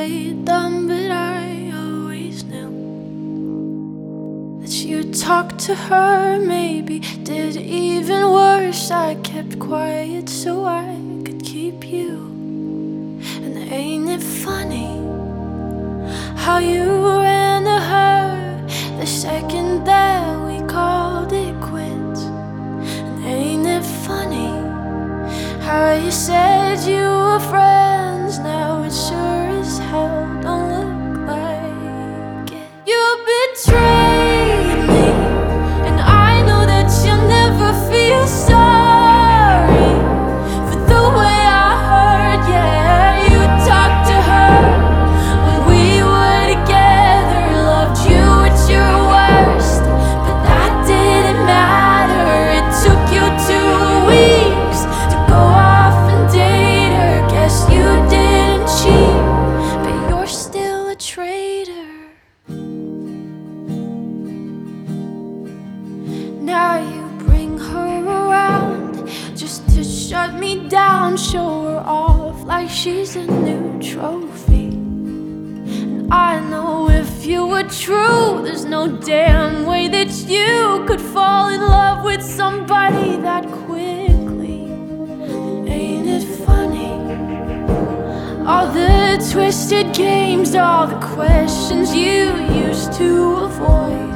played dumb, but I always knew that you talked to her, maybe did even worse. I kept quiet so I could keep you. And ain't it funny how you ran to her the second that we called it quits? And ain't it funny how you said you were friends, now it sure as hell don't look like it. You betrayed me, and I know that you'll never feel sorry for the way I hurt. Yeah, you talked to her when we were together, loved you at your worst, but that didn't matter. It took you 2 weeks to go off and date her. Guess you didn't cheat, but you're still a traitor. Now you bring her around just to shut me down, show her off like she's a new trophy. And I know if you were true, there's no damn way that you could fall in love with somebody that quickly. And ain't it funny, all the twisted games, all the questions you used to avoid?